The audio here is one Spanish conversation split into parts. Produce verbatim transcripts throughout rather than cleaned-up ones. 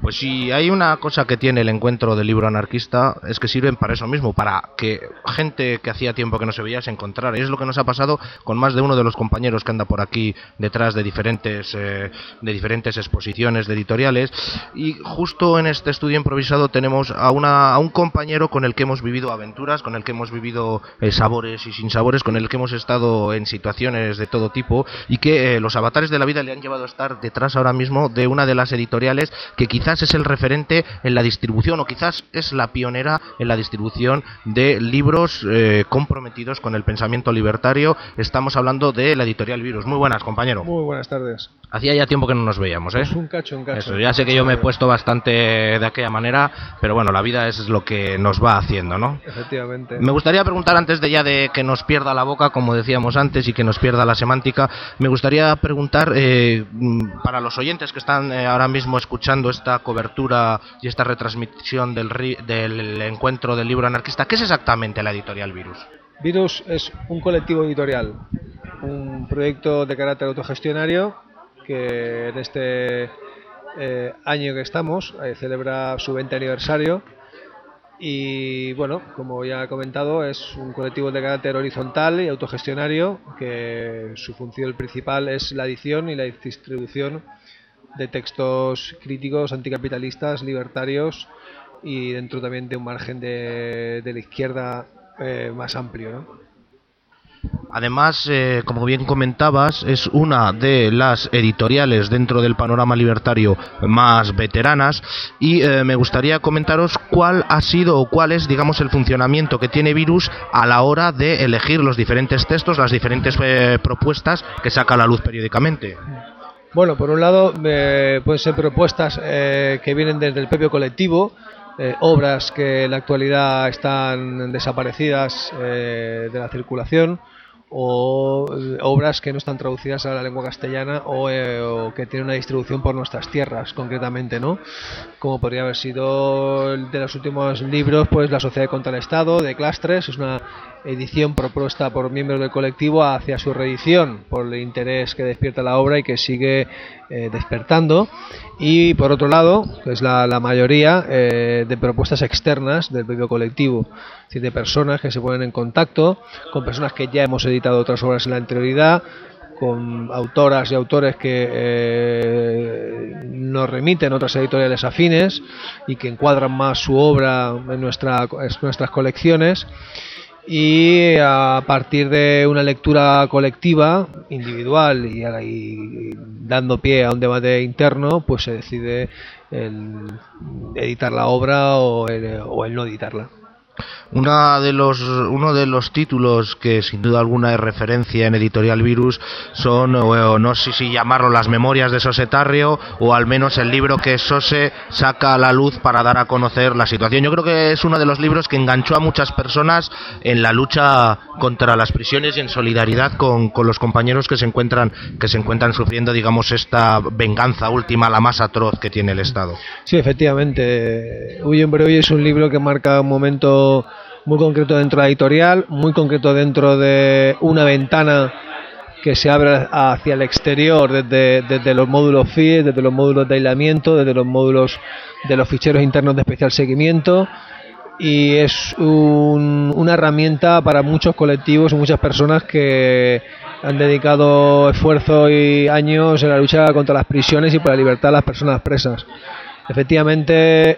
Pues si hay una cosa que tiene el encuentro del libro anarquista es que sirven para eso mismo, para que gente que hacía tiempo que no se veía se encontrara. Y es lo que nos ha pasado con más de uno de los compañeros que anda por aquí detrás de diferentes eh, de diferentes exposiciones de editoriales. Y justo en este estudio improvisado tenemos a, una, a un compañero con el que hemos vivido aventuras, con el que hemos vivido eh, sabores y sinsabores, con el que hemos estado en situaciones de todo tipo y que eh, los avatares de la vida le han llevado a estar detrás ahora mismo de una de las editoriales que quizás es el referente en la distribución o quizás es la pionera en la distribución de libros eh, comprometidos con el pensamiento libertario. Estamos hablando de la editorial Virus. Muy buenas, compañero. Muy buenas tardes. Hacía ya tiempo que no nos veíamos, ¿eh? Pues un cacho, un cacho. Eso, ya sé que yo me he puesto bastante de aquella manera, pero bueno, la vida es lo que nos va haciendo, ¿no? Efectivamente. Me gustaría preguntar, antes de ya de que nos pierda la boca, como decíamos antes, y que nos pierda la semántica, me gustaría preguntar, eh, para los oyentes que están eh, ahora mismo escuchando esta cobertura y esta retransmisión del, del encuentro del libro anarquista, ¿qué es exactamente la editorial Virus? Virus es un colectivo editorial, un proyecto de carácter autogestionario que en este eh, año que estamos eh, celebra su veinte aniversario y bueno, como ya he comentado, es un colectivo de carácter horizontal y autogestionario que su función principal es la edición y la distribución de textos críticos, anticapitalistas, libertarios y dentro también de un margen de, de la izquierda eh, más amplio, ¿no? Además, eh, como bien comentabas, es una de las editoriales dentro del panorama libertario más veteranas y eh, me gustaría comentaros cuál ha sido o cuál es, digamos, el funcionamiento que tiene Virus a la hora de elegir los diferentes textos, las diferentes eh, propuestas que saca a la luz periódicamente. Bueno, por un lado eh, pueden ser propuestas eh, que vienen desde el propio colectivo, eh, obras que en la actualidad están desaparecidas eh, de la circulación, o eh, obras que no están traducidas a la lengua castellana o, eh, o que tienen una distribución por nuestras tierras, concretamente, ¿no? Como podría haber sido el de los últimos libros, pues La Sociedad contra el Estado, de Clastres, es una edición propuesta por miembros del colectivo hacia su reedición por el interés que despierta la obra y que sigue eh, despertando. Y por otro lado, que es la, la mayoría eh, de propuestas externas del propio colectivo, es decir, de personas que se ponen en contacto con personas que ya hemos editado otras obras en la anterioridad, con autoras y autores que eh, nos remiten otras editoriales afines y que encuadran más su obra en, nuestra, en nuestras colecciones. Y a partir de una lectura colectiva, individual y, y dando pie a un debate interno, pues se decide el editar la obra o el, o el no editarla. Una de los, uno de los títulos que sin duda alguna es referencia en Editorial Virus son, o no sé si llamarlo, las memorias de Sose Tarrio, o al menos el libro que Sose saca a la luz para dar a conocer la situación. Yo creo que es uno de los libros que enganchó a muchas personas en la lucha contra las prisiones y en solidaridad con, con los compañeros que se encuentran que se encuentran sufriendo, digamos, esta venganza última, la más atroz que tiene el Estado. Sí, efectivamente. Huye hombre Huye es un libro que marca un momento muy concreto dentro de la editorial, muy concreto dentro de una ventana que se abre hacia el exterior desde, desde los módulos F I E, desde los módulos de aislamiento, desde los módulos de los ficheros internos de especial seguimiento, y es un, una herramienta para muchos colectivos y muchas personas que han dedicado esfuerzo y años en la lucha contra las prisiones y por la libertad de las personas presas. Efectivamente,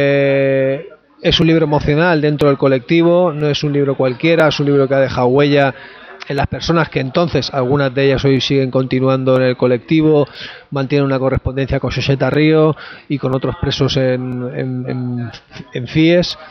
eh, es un libro emocional dentro del colectivo, no es un libro cualquiera, es un libro que ha dejado huella en las personas que entonces, algunas de ellas hoy siguen continuando en el colectivo, mantienen una correspondencia con Sose Tarrio y con otros presos en, en, en, en F I E S,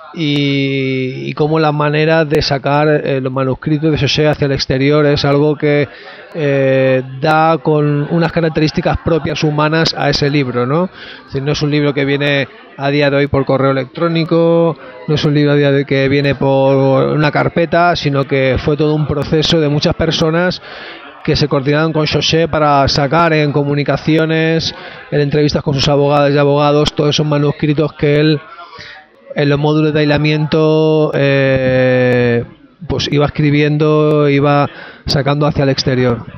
y, y como la manera de sacar eh, los manuscritos de Sose hacia el exterior es algo que eh, da con unas características propias humanas a ese libro, ¿no? Es decir, no es un libro que viene a día de hoy por correo electrónico, no es un libro a día de hoy que viene por una carpeta, sino que fue todo un proceso de muchas personas que se coordinaron con Sose para sacar en comunicaciones, en entrevistas con sus abogadas y abogados, todos esos manuscritos que él en los módulos de aislamiento eh, pues iba escribiendo, iba sacando hacia el exterior.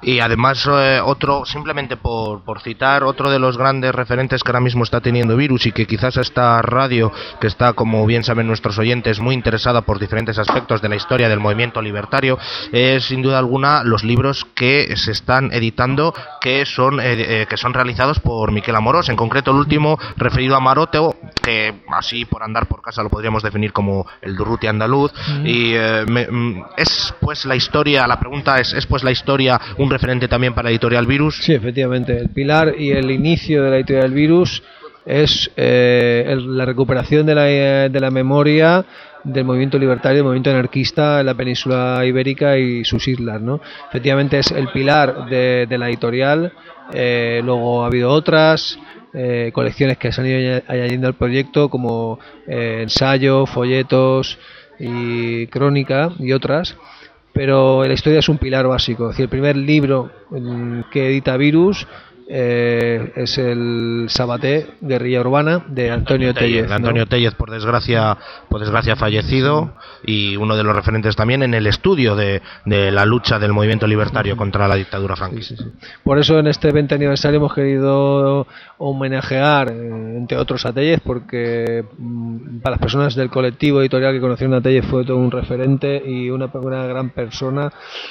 Y además eh, otro, simplemente por, por citar, otro de los grandes referentes que ahora mismo está teniendo Virus y que quizás esta radio, que está, como bien saben nuestros oyentes, muy interesada por diferentes aspectos de la historia del movimiento libertario, es sin duda alguna los libros que se están editando, que son, eh, eh, que son realizados por Miquel Amorós, en concreto el último referido a Maroteo, que así por andar por casa lo podríamos definir como el Durruti andaluz, mm. y eh, me, es pues la historia, la pregunta es, ¿es pues la historia un referente también para Editorial Virus? Sí, efectivamente, el pilar y el inicio de la Editorial Virus es eh, el, la recuperación de la, de la memoria del movimiento libertario, del movimiento anarquista en la península ibérica y sus islas, ¿no? Efectivamente es el pilar de, de la editorial, eh, luego ha habido otras eh, colecciones que se han ido añadiendo al proyecto, como eh, ensayo, folletos y crónica y otras, pero la historia es un pilar básico. Es decir, el primer libro que edita Virus Eh, es el Sabaté, Guerrilla Urbana, de Antonio, Antonio Tellez, ¿no? Antonio Tellez, por desgracia, por desgracia fallecido, y uno de los referentes también en el estudio de, de la lucha del movimiento libertario contra la dictadura franquista. Sí, sí, sí. Por eso en este veinte aniversario hemos querido homenajear, entre otros, a Tellez, porque mmm, para las personas del colectivo editorial que conocieron a Tellez fue todo un referente y una, una gran persona.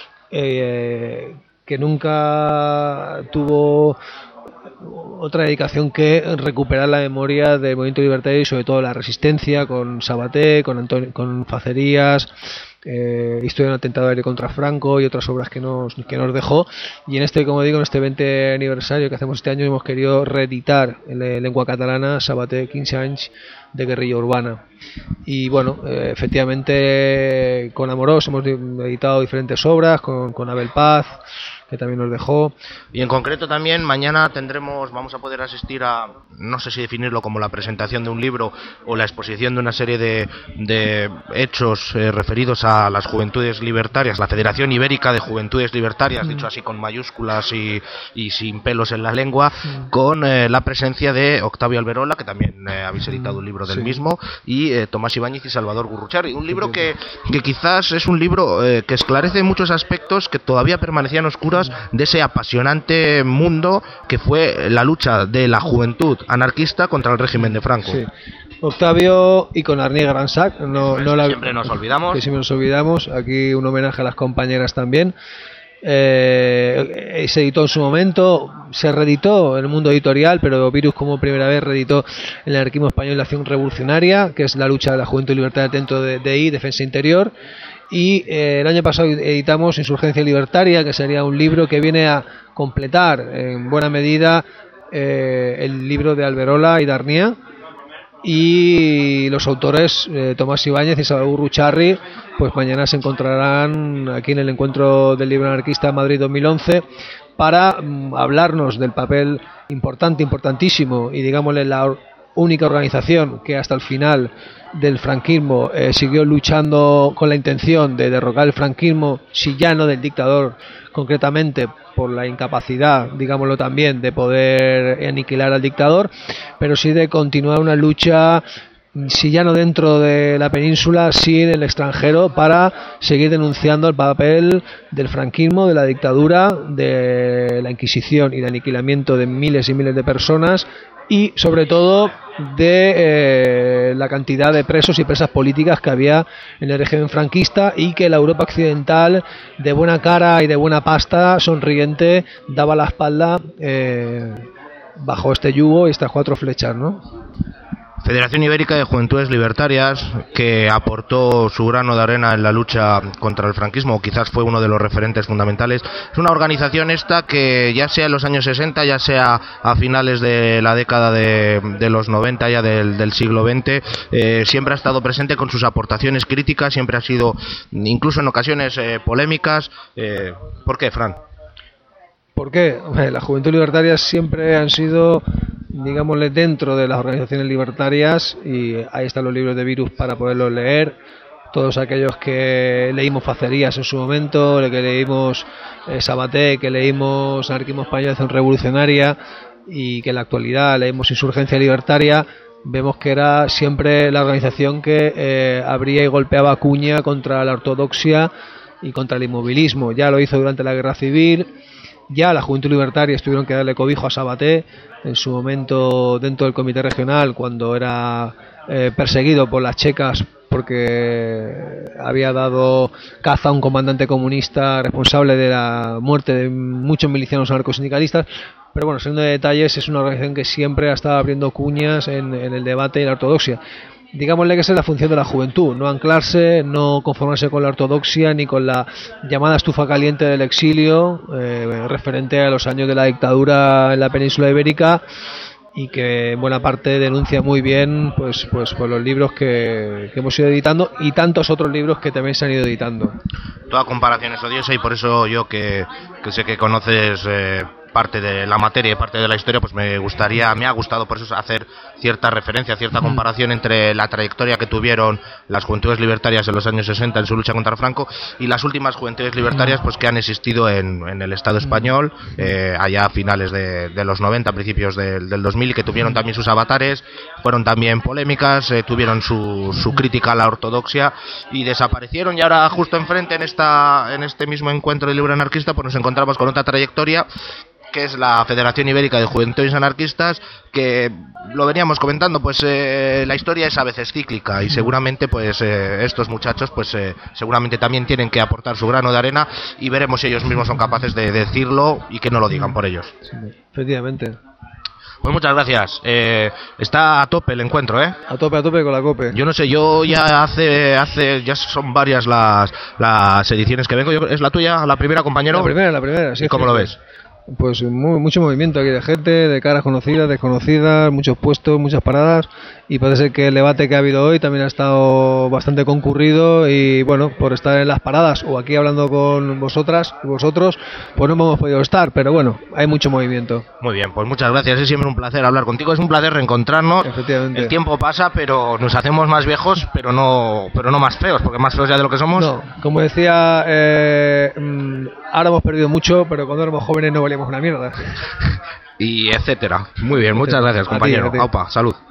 Eh, que nunca tuvo otra dedicación que recuperar la memoria del movimiento libertario y sobre todo la resistencia, con Sabaté, con, Antonio, con Facerías, eh, Historia de un atentado aéreo contra Franco y otras obras que nos, que nos dejó. Y en este, como digo, en este veinte aniversario que hacemos este año, hemos querido reeditar en lengua catalana Sabaté, quince anys de guerrilla urbana. Y bueno, eh, efectivamente con Amorós hemos editado diferentes obras, con, con Abel Paz, que también nos dejó. Y en concreto también mañana tendremos, vamos a poder asistir a, no sé si definirlo como la presentación de un libro o la exposición de una serie de, de hechos eh, referidos a las Juventudes Libertarias, la Federación Ibérica de Juventudes Libertarias, mm. dicho así con mayúsculas y, y sin pelos en la lengua, mm. con eh, la presencia de Octavio Alberola, que también eh, habéis editado un libro del sí. mismo, y eh, Tomás Ibáñez y Salvador Gurruchaga, un libro que, que quizás es un libro eh, que esclarece muchos aspectos que todavía permanecían oscuros de ese apasionante mundo que fue la lucha de la juventud anarquista contra el régimen de Franco. Sí. Octavio y con Arnie Gransac, no, no la, siempre nos olvidamos. Que siempre nos olvidamos. Aquí un homenaje a las compañeras también. Eh, se editó en su momento, se reeditó en el mundo editorial, pero Virus como primera vez reeditó en el anarquismo español la acción revolucionaria, que es la lucha de la juventud y libertad dentro de, de I, Defensa Interior. Y eh, el año pasado editamos Insurgencia Libertaria, que sería un libro que viene a completar en buena medida eh, el libro de Alberola y Darnia, y los autores eh, Tomás Ibáñez y Salvador Gurruchaga pues mañana se encontrarán aquí en el encuentro del libro anarquista Madrid dos mil once para mm, hablarnos del papel importante, importantísimo y digámosle la única organización que hasta el final del franquismo eh, siguió luchando con la intención de derrocar el franquismo, si ya no del dictador concretamente, por la incapacidad, digámoslo también, de poder aniquilar al dictador, pero sí de continuar una lucha, si ya no dentro de la península, sí en el extranjero, para seguir denunciando el papel del franquismo, de la dictadura, de la Inquisición y el aniquilamiento de miles y miles de personas, y sobre todo de eh, la cantidad de presos y presas políticas que había en el régimen franquista, y que la Europa occidental, de buena cara y de buena pasta, sonriente, daba la espalda eh, bajo este yugo y estas cuatro flechas, ¿no? Federación Ibérica de Juventudes Libertarias, que aportó su grano de arena en la lucha contra el franquismo, quizás fue uno de los referentes fundamentales. Es una organización esta que, ya sea en los años sesenta, ya sea a finales de la década de, de los noventa, ya del, del siglo veinte, eh, siempre ha estado presente con sus aportaciones críticas, siempre ha sido, incluso en ocasiones, eh, polémicas. Eh, ¿Por qué, Fran? ¿Por qué? Las Juventudes Libertarias siempre han sido, digámosle, dentro de las organizaciones libertarias, y ahí están los libros de Virus para poderlos leer. Todos aquellos que leímos Facerías en su momento, que leímos eh, Sabaté, que leímos Anarquismo Español, Acción Revolucionaria, y que en la actualidad leímos Insurgencia Libertaria, vemos que era siempre la organización que eh, abría y golpeaba cuña contra la ortodoxia y contra el inmovilismo. Ya lo hizo durante la Guerra Civil, Ya las Juventud Libertarias tuvieron que darle cobijo a Sabaté en su momento dentro del comité regional, cuando era eh, perseguido por las checas porque había dado caza a un comandante comunista responsable de la muerte de muchos milicianos anarcosindicalistas. Pero bueno, siendo de detalles, es una organización que siempre ha estado abriendo cuñas en, en el debate y la ortodoxia. Digámosle que esa es la función de la juventud, no anclarse, no conformarse con la ortodoxia ni con la llamada estufa caliente del exilio, eh, referente a los años de la dictadura en la península ibérica, y que en buena parte denuncia muy bien pues pues por los libros que, que hemos ido editando y tantos otros libros que también se han ido editando. Toda comparación es odiosa, y por eso yo que, que sé que conoces eh, parte de la materia y parte de la historia, pues me gustaría, me ha gustado por eso hacer cierta referencia, cierta comparación entre la trayectoria que tuvieron las Juventudes Libertarias en los años sesenta en su lucha contra Franco y las últimas Juventudes Libertarias pues que han existido en, en el Estado español eh, allá a finales de, de los noventa, principios del, del dos mil, y que tuvieron también sus avatares, fueron también polémicas, eh, tuvieron su, su crítica a la ortodoxia y desaparecieron. Y ahora justo enfrente en esta en este mismo encuentro del libro anarquista pues nos encontramos con otra trayectoria, que es la Federación Ibérica de Juventudes Anarquistas, que lo veníamos comentando, pues eh, la historia es a veces cíclica y seguramente pues eh, estos muchachos pues eh, seguramente también tienen que aportar su grano de arena, y veremos si ellos mismos son capaces de decirlo y que no lo digan por ellos. Sí, efectivamente. Pues muchas gracias. Eh, está a tope el encuentro, ¿eh? A tope, a tope con la COPE. Yo no sé, yo ya hace, hace ya son varias las, las ediciones que vengo. Yo, ¿es la tuya, la primera, compañero? La primera, la primera, sí. ¿Y cómo lo ves? Pues muy, mucho movimiento aquí de gente, de caras conocidas, desconocidas, muchos puestos, muchas paradas, y parece ser que el debate que ha habido hoy también ha estado bastante concurrido, y bueno, por estar en las paradas o aquí hablando con vosotras y vosotros, pues no hemos podido estar, pero bueno, hay mucho movimiento. Muy bien, pues muchas gracias, es siempre un placer hablar contigo, es un placer reencontrarnos. Efectivamente. El tiempo pasa, pero nos hacemos más viejos, pero no pero no más feos, porque más feos ya de lo que somos. No, como decía, eh, ahora hemos perdido mucho, pero cuando éramos jóvenes no valíamos una mierda. Y etcétera. Muy bien, muchas gracias, compañero. A ti, a ti. Aupa, salud.